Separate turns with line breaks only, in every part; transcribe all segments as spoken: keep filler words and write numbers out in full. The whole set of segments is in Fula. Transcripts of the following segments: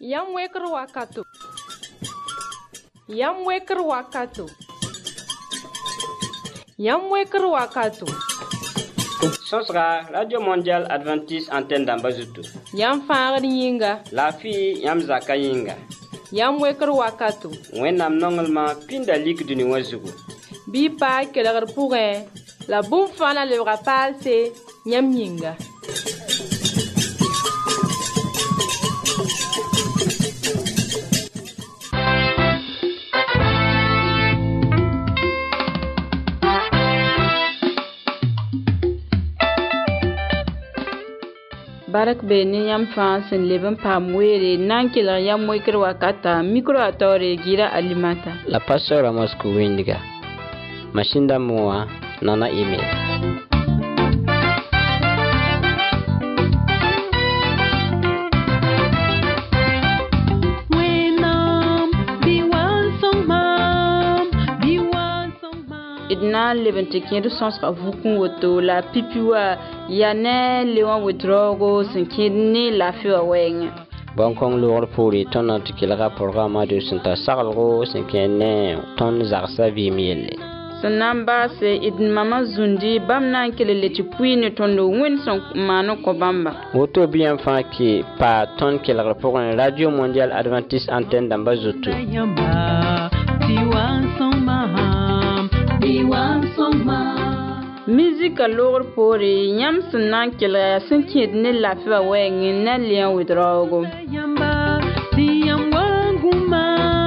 Yam weker wakato. Yam weker wakato. Yam weker wakato.
Sosra Radio Mondial Adventiste Antenne d'Ambazutu.
Yam faar yinga.
La fi yam zaka yinga.
Yam weker wakato.
Wennam nongelma pinda lik duni wazugu.
Bi pa kelegar pourin. La boum fana le rapal se yam yinga. Barak beni yam fansin leben pam were nankila yam weker wakata micro atore gira alimata.
La pastora Moscou windiga. Mashinda moa nana email.
Idna leben tekiru sons avukun woto la pipiwa yane lewan wetrogo sinkini la fiwa weng.
Bankong loor puri tonna tikilga programa de sinta sagalgo sinkene ton zarsa vimiele.
Sanamba se idn mama zundi bamna kelele tipui tondo winson mano kobamba.
Woto bien fa ki pa ton kelga programa Radio Mondial Adventiste Antenne d'Ambazutu.
Musique alors pour yam sunan kila sinkid ne la fa weng na lian widrogo. Yamba si yam wanguma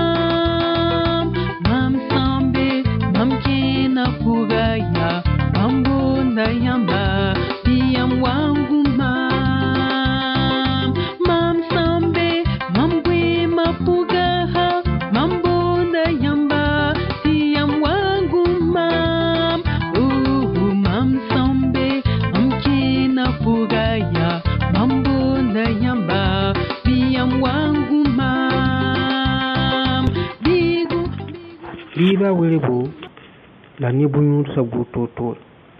mam sambe mam kena fugaya mambo na yamba si yam wanguma mam sambe mam gwe mapugaha mambo na yamba si yam wanguma. Fugaya mambo na yamba biyam wangu mam bigu
liba welebo la nibunyur sabu toto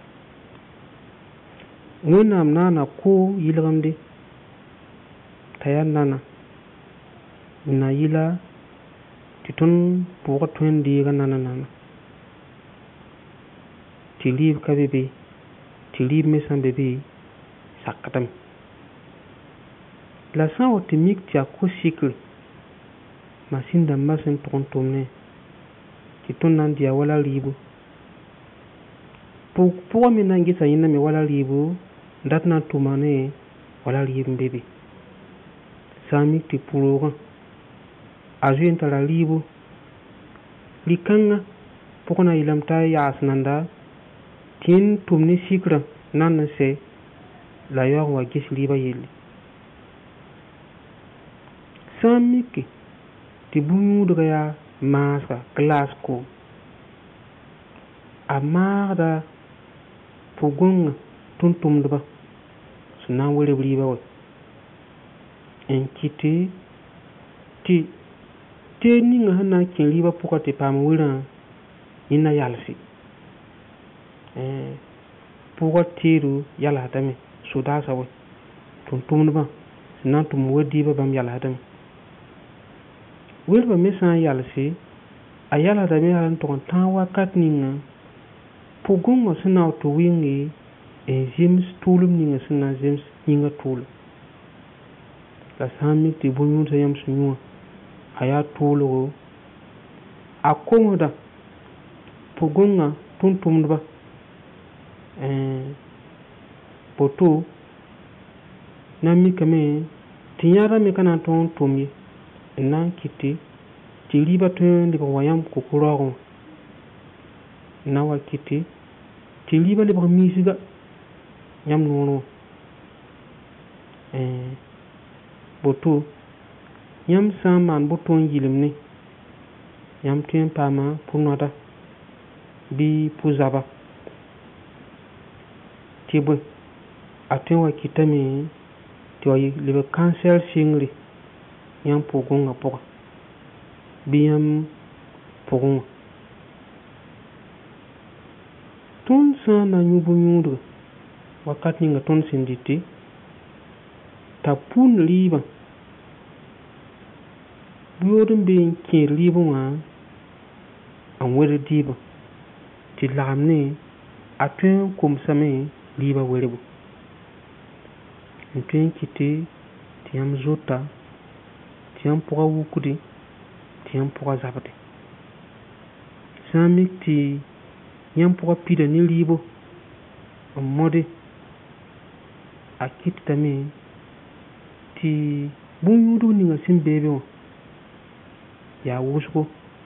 ngunam nana ko yilgamde tayan nana na yila titun buga twendi ga nana nana tilib kabebe tilib mesan bebe sakatam la san otimik tia ko cycle machine da masin tontomne ki tonan dia wala libu pour pour mi nangi sa yina me wala libu datna tumane wala libu bebe sami ti puroga azu la libu likanga pokona ilamta ya asnanda tin tumni cycle nan se la yor wa gis liba yeli samiki ti buudra ya masa glass ko amada pugunga tuntum daba suna wele liba wa en kiti ti te ninga hana kin liba puka te pam wira ina yalsi eh puka tiru yala tame suda sawe tum tum ba nan tum wadi ba bam yala hadan wirba mesan yalsi ayala da me halan ton tan wakat ninga pugungo sina to wingi e jims tulum ninga sina jims ninga tul la sami ti bunyu sayam sunyu aya tulo akomoda pugunga tum tum ba eh poto nami kame tinyara me kana ton tomi nan kiti tiriba ton de wayam ko kurago na wa kiti tiriba le misiga nyam nono eh boto nyam saman boton yilimni nyam tin pama punada bi puzaba tibo atwa kitami toy le cancer singri yam pogonga poka biam pogonga tun sana nyubu nyudu wakati nga ton sinditi tapun liba buodin bin ke libu wa an were diba ti lamne atun kum same liba werebu ntwen kiti tiam zota tiam poa wukudi tiam poa zabade samik ti yam poa pida ni libo mode akit tame ti bunyudu ni ngasim bebe ya wusko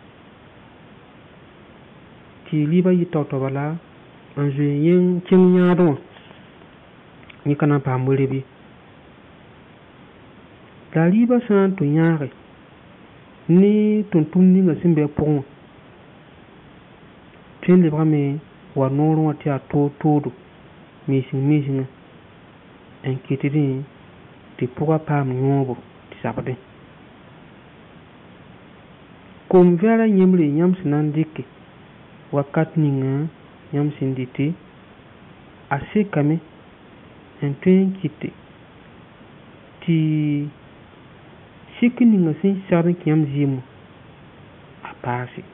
ti liba yi toto bala anzu yen chen do ni kana pa mulebi la liba san to nyaare ni tontum ni ngasim be pon tin le brame wa noro ati a to todo missing missing en kitidi ti pourra pas nyobo ti sabade kom vera nyemle nyam sinandike wakat ninga nyam sinditi ase kame en tuen kiti ti sikini nga sin sarin kiyam zimu apasi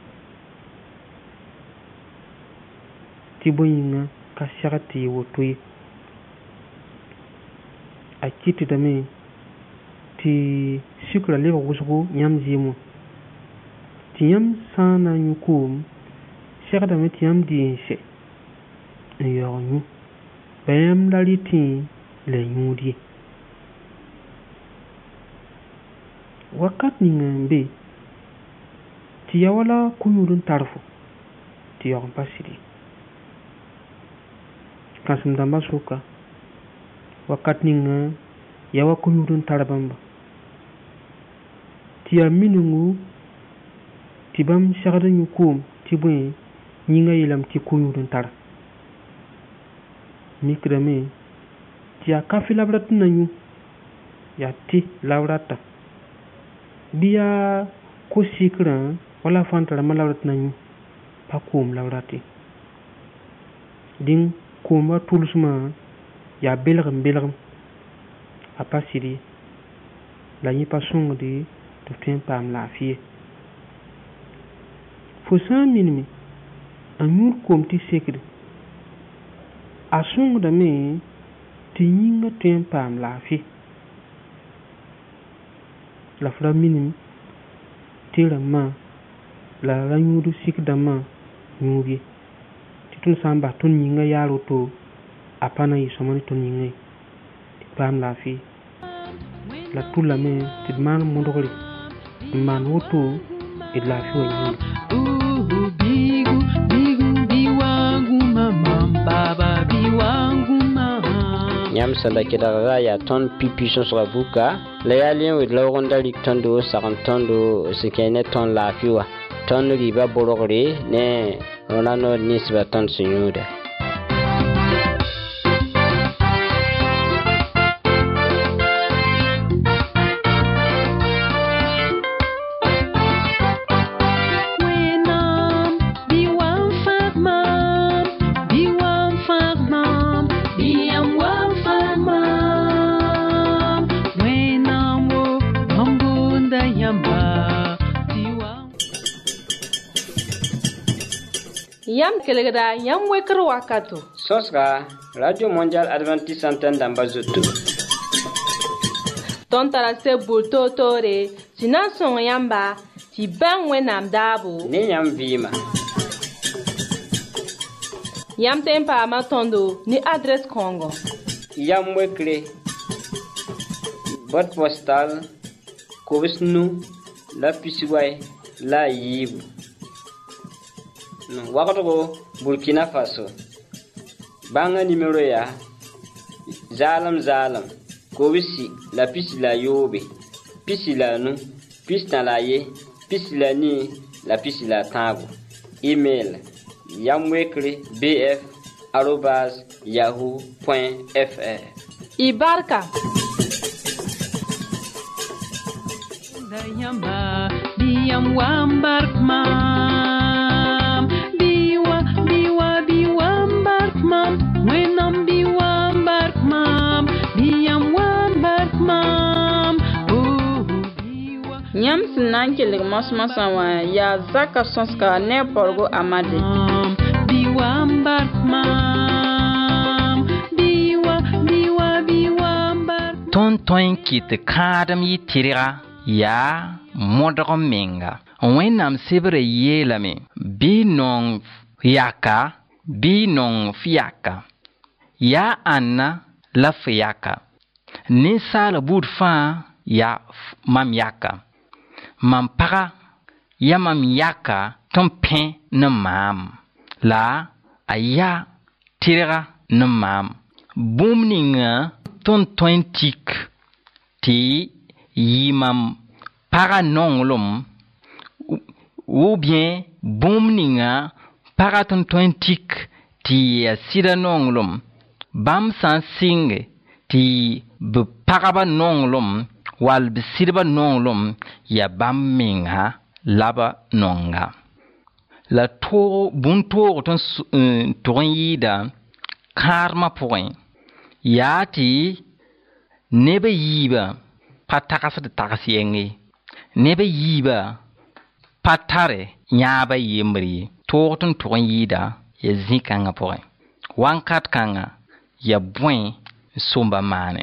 ti boyinga ka sharati wotui a kiti dame ti sikra leba wusgo nyam zimu ti nyam sana nyukum shakda me ti yam dinse yornu bayam laliti le nyudi wakat ninga mbe ti yawala kuyurun tarfu ti yorn pasidi kasum damba suka wakat ninga yawa kuyurun tarabamba ti aminungu ti bam shakda nyukum ti bwe nyinga yilam ti kuyurun tar mikrame ti akafi labrat nanyu ya ti labrata biya ko sikra wala fantara malawrat nanyu pakum lawrati ding kuma tulsuma ya belgam belgam apasiri la yi pasong di to ten pam la fie fo san minimi anur kom ti sekre asong da me ti yinga ten pam la fie la fra minim tira ma la la nyudu sikdama nyugi titun samba tun yinga yaro to apana yi somani tun yinga ti pam la fi la tula me ti man mondori man woto e la fi wani
uh bigu bigu biwangu mama baba biwangu mama
nyam sala kidara ya ton pipi son sur buka la ya lien with la ronda lik tondo sarantondo sekene ton la fiwa ton riba borogre ne onano nisba ton sinuda
yam kelegda yam wekro wakato
sosga radio mondial adventiste antenne d'ambazoto
ton tarase bulto tore sinan son yamba ti ban wenam dabo
ne yam vima
yam tempa ma tondo ni adresse congo
yam wekre boîte postale Kobisnu la Pisiway la Yibu no wakato Burkina Faso banga numero ya zalam zalam Kobisi la Pisi la Yobe Pisi la nu Pisi la ye Pisi la ni la Pisi la Tango email yamwekre bf arobase yahoo point fr
Ibarka
Yamba diam wambark mam biwa biwa biwambark mam wenam biwambark mam diam wambark mam oh biwa
Yam sẽn na n kelg mos-mosã wã yaa zaka sõsga ne porgo amade.
Biwa mbark mam, biwa, biwa, biwa mbark.
Tõnd tõe n kɩt kãadem yɩ tɩrga yaa modg menga. Wẽnnaam sebrã yeelame bɩ nong yaka bɩ nong f yaka yaa ãnna la f yaka. Ninsaala buud fãa yaa mam yaka. Mam paga ya mam yaka tɩ n pẽ ne maam la a yaa tɩrga ne maam. Bũmb ninga tõnd tõe n tik tɩ yɩ mam paga nonglem ou bien bũmb ninga paga tõnd tõe n tik tɩ yaa sɩda nonglem. Bãmb sã n sɩnge tɩ b pagba nonglem wall b sɩdba nonglem yaa bãmb menga la b nonga. La bũn-toog tɩ n tʋg n yɩɩda kãadmã pʋgẽ yaa tɩ neb a yiiba pa tagsd tags yẽnge. Neb a yiiba pa tare yãaba yembr ye. Toog tɩ n tʋg n yɩɩda yaa zĩ-kãngã pʋgẽ. Wãnkat kãngã yaa bõe n somba maane.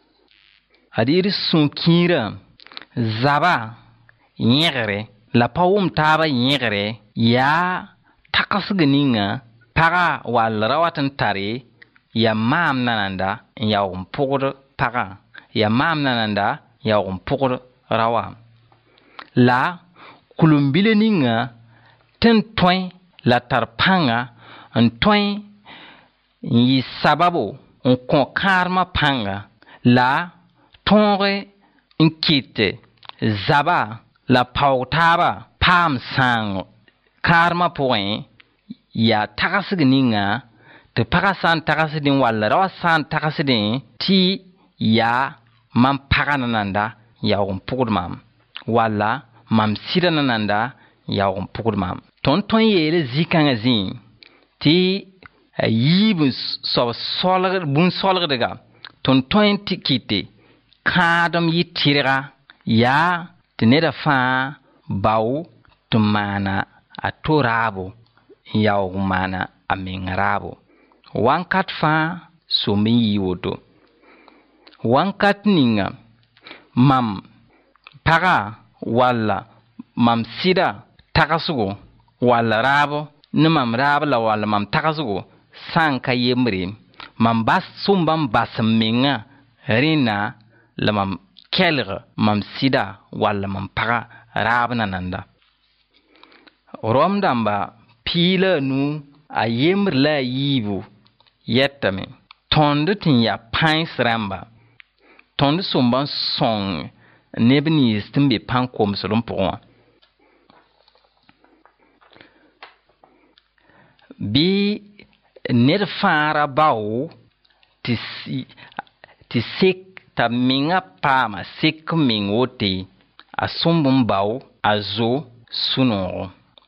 Ad d sũ-kĩirã zaba yẽgre la pa wʋm taaba yẽgre yaa tagsg ninga paga wall ra wat n tare yaa maam nananda n yaoog n pʋgd paga. Yaa maam nananda n yaoog n pʋgd rawa. La kulum-bila ninga tɩ n tõe la tar pãnga n tõe n yɩ sababo n kõ kãadmã pãnga la tõoge n kɩt zaba la paoog taaba paam sãang kãadmã pʋgẽ yaa tagsg ninga tɩ paga sã n tagsdẽ wall ra wa sã n tagsdẽ tɩ yaa mam paga nananda n yaoog n pʋgd mam walla mam sɩda nananda n yaoog n pʋgd mam. Tõnd tõe n yeele zĩ-kãngã zĩ tɩ a yiib soab bũn-solgdga tõnd tõe n tɩ kɩte kãadem yɩ tɩrga yaa tɩ neda fãa bao tɩ maana a to raabo n yaoog n maana a meng raabo. Wãnkat fãa somb n yɩ woto. Wãnkat ninga mam paga walla mam sɩda tagsgo walla raabo ne mam raab la walla mam tagsgo sã n ka yembre mam bas sõmba n bas n menga rẽnna la mam kelg mam sɩda walla mam paga raab nananda. Rom dãmba piig la a nu a yembr la a yiibu yɛtame. Tõnd tɩ n yaa pãens rãmba tõnd sõmba n sõng neb nins tɩ n be pãn-komsd n pʋgẽ wã. Bɩ ned fãa ra bao tɩ sek t'a menga paama sek n meng wote a sõmb n bao a zo sũ-noogo.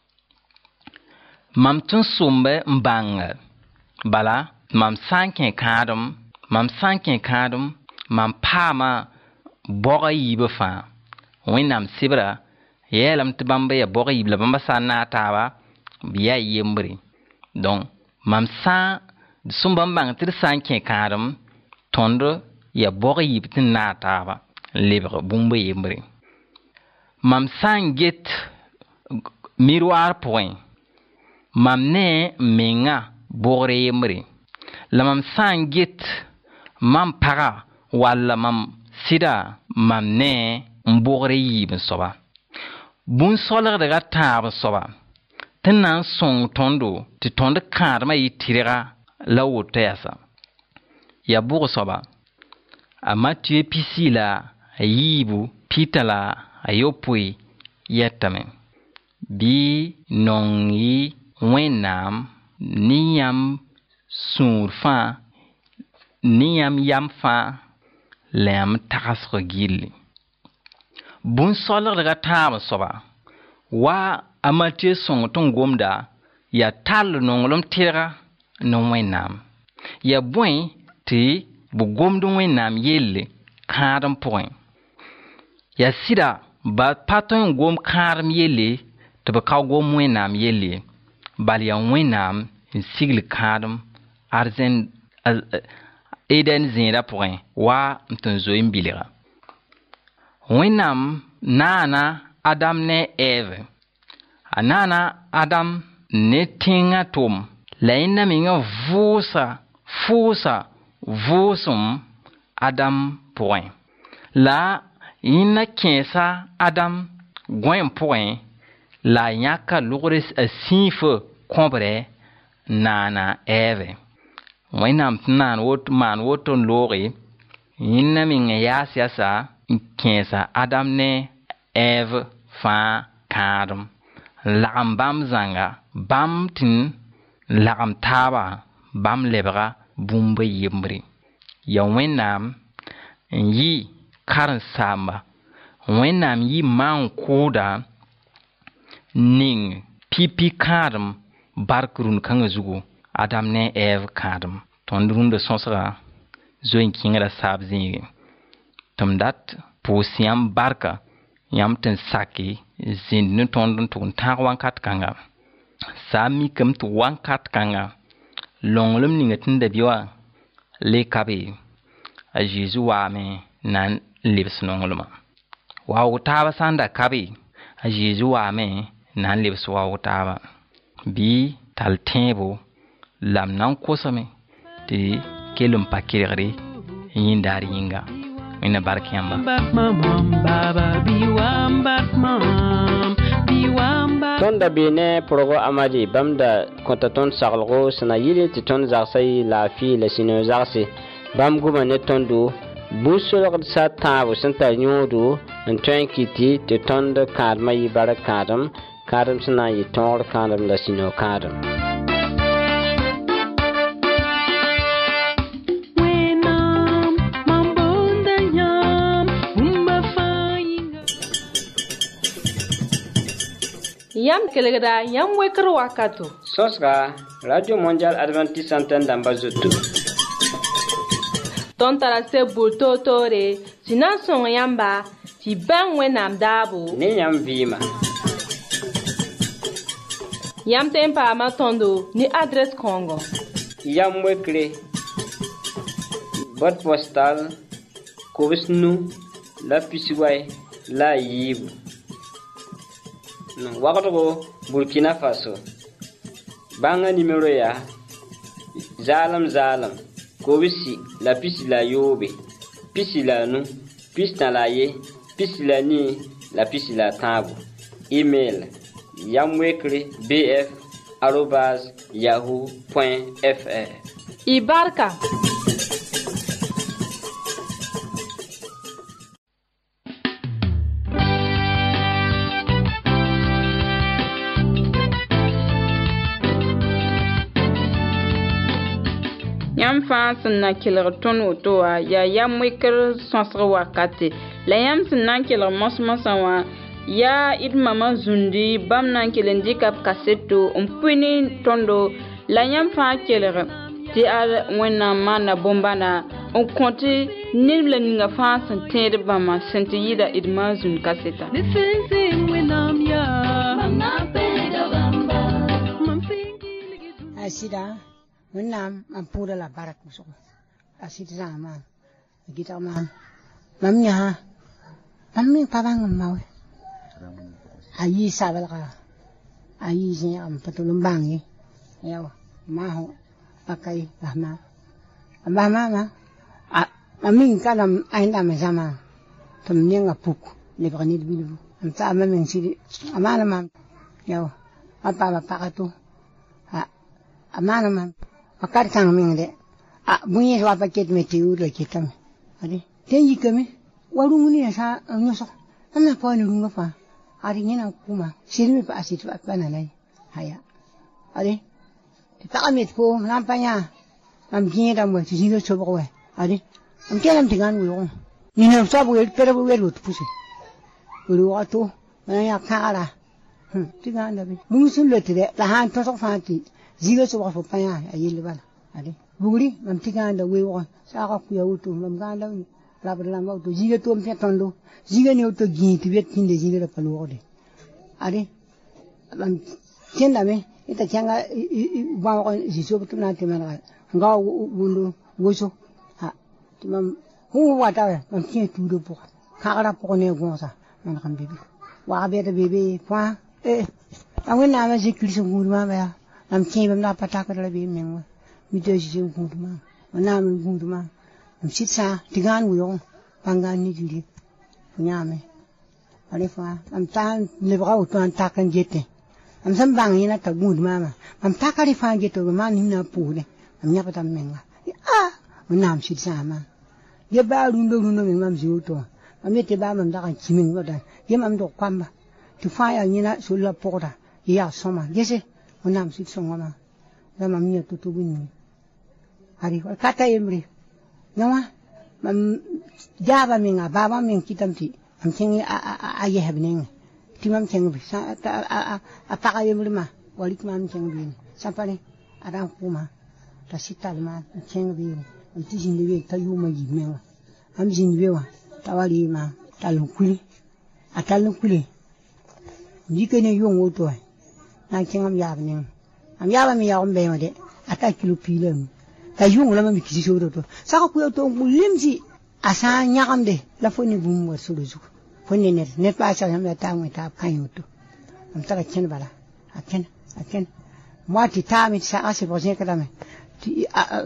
Mam tɩ n sombe n bãnga bala mam sã n kẽ kãadem mam sã n kẽ kãadem mam paama bɔga yiibã fãa. Wẽnnaam sebra yɛɛlame tɩ bãmb yaa bɔga yiib la bãmba sã n na a taaba bɩ yaa yembre. Donc mam sã n sõmba n bãng tɩ d sã n kẽ kãadem tõnd yaa bɔga yiib tɩ n na a taaba n lebg bũmb yembre. Mam sã n get miroir pʋgẽ mam ne n menga bogre yembre la mam sã n get mam paga walla mam sɩda mam ne n bogre yiib n soaba. Bũn-solgdga tãab n soaba tɩ na n sõng tõndo tɩ tõnd kãadmã yɩ tɩrga la woto yasa. Ya bʋg soaba a Mathieu pisi la a yiibu Pita la a yopoe yɛtame bɩ nong yɩ Wẽnnaam ne yãmb sũur fãa ne yãmb yam fãa la yãmb tagsg gilli. Bũn-solgdga tãab n soaba wa a Mathieu sõng tɩ n gomda yaa tall nonglem tɩrga ne Wẽnnaam. Ya bõe tɩ b gomd Wẽnnaam yelle kãadem pʋgẽ. Ya sɩda ba paton gom kharam yele to ba kaw gom wenam yele bal ya wenam sigil kharam arzen eden zira point wa mton zoim bilira wenam nana adam ne eve anana adam ne tinga tom laina minga vusa fusa vusum adam point la ina kensa adam gwen point la yaka lugres a sinfo kombre nana eve wenam nan wot man woton lori ina minga yasa sa kensa adam ne eve fa kadam lagam bam zanga bam tin lagam taba bam lebra bumba yimri ya wenam yi karan samba wenam yi man koda ning pipi kadam barkurun kanga zugo adam ne ev kadam tondrun de sonsra zoin kingra sabzi tomdat posiam barka yam ten saki zin nu tondun tun ta wankat kanga sami kam tu wankat kanga longlum ninga tinda biwa le kabe a jesu wa me nan libs nongluma wa utaba sanda kabe a jesu wa me nan libs wa utaba bi tal tembo lam nan kosame ti kelum pakirri yin dar yinga ina barkiyamba
tonda bene progo amaji bamda konta ton saglgo sna yili ti ton zarsay la fi la sino zarse bam guma ne tondo busol sa tawo santa nyodo en twankiti te tonda kadma yi barakadam kadam sna yi tor kadam la sino kadam
yam kelegda yam wekr wakato
sosga radio mondial adventiste antenne d'ambazoto
ton tarase bulto tore tina son yamba ti ban wenam dabo
ne yam vima
yam tempa ma tondo ni adresse kongo
yam wekre boîte postale Kovisnu la Pisiway la Yibu no wakato Burkina Faso banga numero ya zalam zalam Kovisi la Pisi la Yobe Pisi la nu Pisi la ye Pisi la ni la Pisi la tabu email yamwekre bf arobase yahoo point fr
Ibarka
yam fa sunna kilr ton woto ya yam wekr sonsre wakati la yam sunna kilr mosmosa wa ya id mama zundi bam nan kelendi kap kaseto umpuni tondo la yam fa kilr ti al wena mana bombana on konti nibla ninga fa sante bama sante yida id ma zun kaseta
asida Menam ampura la barak musuh. Asyik sama, kita mam, mamnya, mami pabang mau. Ayi sabal ka, ayi sih am petulung bangi, ya, mahu pakai lama, lama lama, mami kalau anda macam, temnya ngapuk, lepas ni dulu, entah mami sih, amana mam, ya, apa apa tu, amana mam. Akar kang mingde, a bunyi suapa paket metiu lagi kami, ada. Tenji kami, warung ni asa nyosok, mana apa ni rumah apa, hari ni nak kuma, sini pak asyik pak mana lagi, haya, ada. Tak kami tu, nampaknya, am kini dah buat, sini tu coba kau, ada. Am kena dengan guru, ni nak sabu, pera bu guru tu pusi, guru tu, mana yang kara, hmm, dengan dah. Mungkin lu tu deh, tahan tu sok fanti. Zero so wa fanya ayil bala ade buguri mam tiganda we wo saka ku yawtu mam ganda la ba la ma to jiga to mpe tondo jiga ne to gi ti bet tin de jiga pa lo de ari lam chen da me ita changa ba ko ji so to na te ma nga wundu wo so ha ti mam hu wa ta mam chen tu do po ka ra po ne go sa man kan bibi wa be de bibi pa eh awen na ma ji kri so gu ma ba am chen bam na pa ta ka la bi men mi de ji gu ma na ma gu ma am sit sa ti gan wu yo pangan ni ji nya me ale fa am tan le bra o tan ta kan jete am sam bang ina ta gu ma ma am ta ka ri fa jete ma ni na pu ne am nya pa ta men ah nam sit sa ma ye ba lu ndo lu no men mam ji o to am ye te ba mam da kan chi men ba da ye mam do kwam ba tu fa ya ni na su la po da ya so ma ye se nam sit so ma la mam ni tu tu bin ari ka ta emri nawa mam jaba min a baba min kitam ti am chengi a a ye habning ti mam chengi bi sa a a ta ka emri ma wali mam chengi bi sa pa ni ara kuma ta sital ma chengi bi am ti jin bi ta yu ma yi me wa am jin bi wa ta wali ma ta lu kuli a ta lu kuli ni ke ne yo ngo to na chengam ya bi ni am ya ba mi ya on be ma de ata kilo pilam ta yung la mi kisi shodo to sa ko yo to mulimsi asa nyakam de la foni bum wa sulu zu foni net net pa sa yam ta mu ta kan yo to am ta ken bala aken aken mo ti ta mi sa ase bo se kala me ti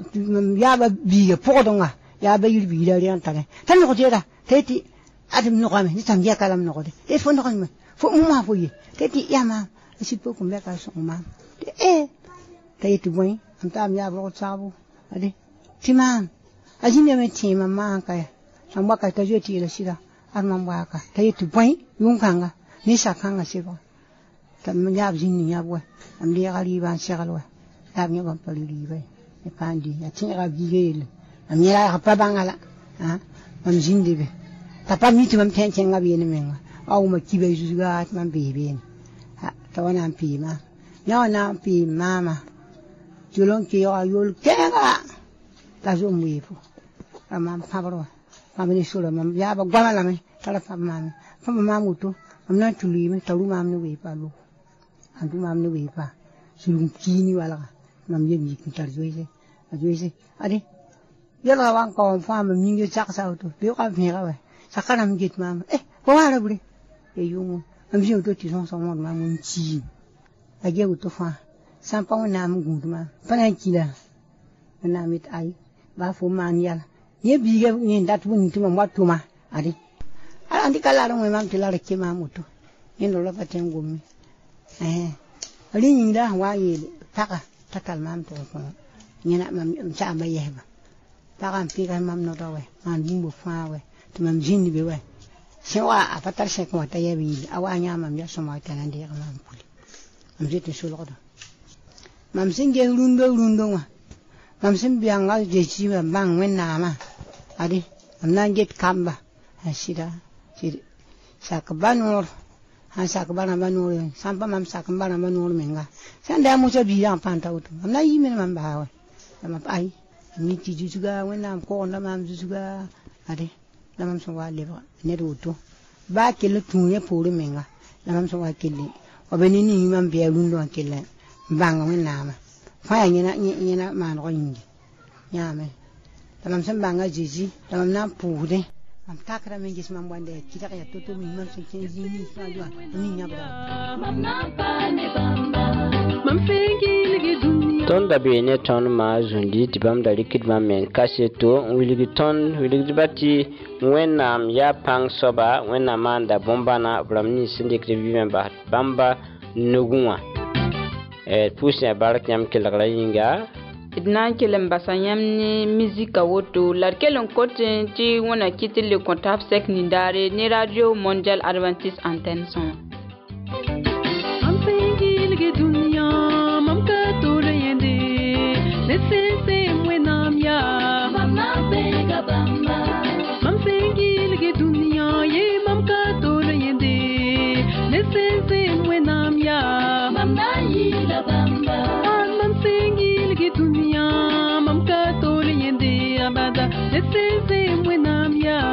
ya ba bi ga po do nga ya ba yul bi la ri an ta ne tan ko je da te ti adim no ga me ni tam ya kala no ko de e fo no ga me fo mu ma fo ye te ti ya ma si po ko me ka so ma e te ti boy am ta mi ya bo sa bu ade timam ajine me tima manka ya ambaka tajwe ti la shida arman baka tayi tu bai yung kanga ni sa kanga sibo tam nyab jini nyabwe am li gali ban shagalwa ab nyabam pali li bai e pandi ya tin ga bigel am nyara pa bangala ha am jindi be tapa mi tu mam ten ten ga bi ne menga awu ma kibe juga mam be be ha tawana pi ma no na pi mama julong ki yo yul kenga ta zo mu yifu ama pabro amini sura mam ya ba gwala la me tala fa mam fa mam mutu am na tuli me talu mam ne we pa lu andu mam ne we pa sulum kini wala mam yen yi tar joise a joise ade yala wan ko fa mam mi ngi chak sa to be ka me ga we sakana mi git mam eh ko wala buri e yungu am ji to ti son son mam mun chi a ge to fa san pa na am gu ma pa na kila na mit ai ba fu man yala ye bi ge ni dat bu ni tu ma tu ma adi ala andi kala ro mam ti la re ki ma mutu ni lo la pa ten gumi eh ali ni da wa yi taka takal mam to ko ni na mam cha ba ye ba ta kan pi kan mam no do we man bu bu fa we tu mam jin bi we se wa a patar se ko ta ye bi awa nya mam ya so ma ta nan de mam puli am je te so lo do mam sin ge rundo rundo wa mam sin biang ga je chi ba bang wen na ma adi am nan get kamba asida sir sakbanur ha sakbana banur sampa mam sakbana banur menga sanda mo cha bi yang pan ta ut am na yi men mam ba wa am ai ni ti ju juga wen nam ko na mam ju juga adi na mam so wa le ba ne ru to ba ke le tu ye pu menga na mam so wa ke le obeni ni mam bi rundo ke le bang wen na ma fa ya na ni na ma no yin ya me tamam san banga jiji tamam na pu de am takra men gis mam wande kita ya to to mi mam se ke ji ni sa do ni nya bra mam na pa ne bamba
mam fengi ligi dunia
ton da be ne ton ma zundi ti bam da likit mam men kaseto wiligi ton wiligi bati wenam ya pang soba wenam anda bombana bramni sindik de bimba bamba nugunwa e pusia barak nyam kelagla yinga
idna kelem basanyam ni musique woto larkelon kote ti wona kiti le contact sec ni dare ni radio mondial adventiste antenne son
am fengi ligi dunia mam ka to yende ne se se wenam ya mama bega bamba mam fengi ligi dunia ye mam ka to yende ne se se wenam ya mama yi la bamba mam fengi ligi dunia mam ka to yende abada ne se se wenam ya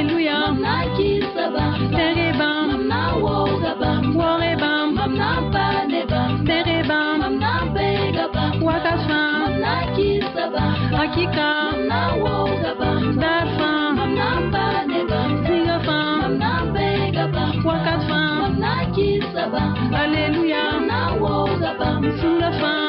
Alléluia. Terebam. Worebam. Terebam. Wakafam. Akika. Dafam. Zingafam. Wakafam. Alléluia. Sulafam.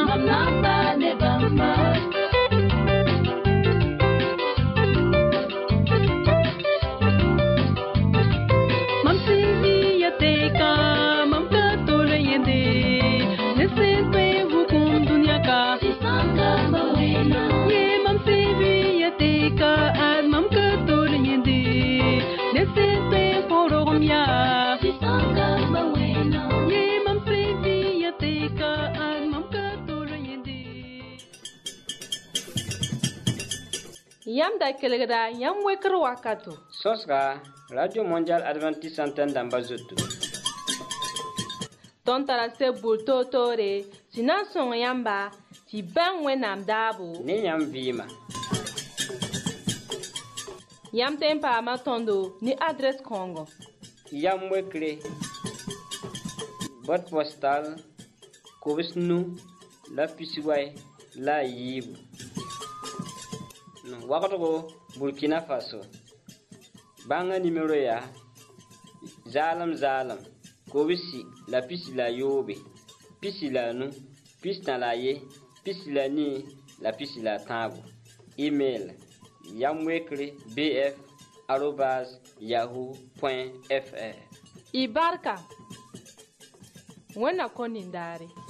Yam da kelgda yam wekr wakato.
Sosga Radio Mondial Adventiste Antenne d'Ambazoto.
Ton tara se bulto tore, tina son yamba, ti bang wenam dabo.
Ni yam vima.
Yam tempa ma tondo ni adres Congo.
Yam wekre. Boîte postale Kovisnu la Pisiway la Yibu. Wakato Burkina Faso. Banga numéro ya Zalam Zalam Kovisi la pisi la yobe pisi la nu pisi na la ye pisi la ni la pisi la tabu. Email yamwekre bf arobase yahoo point fr.
Ibarka Wana konindare.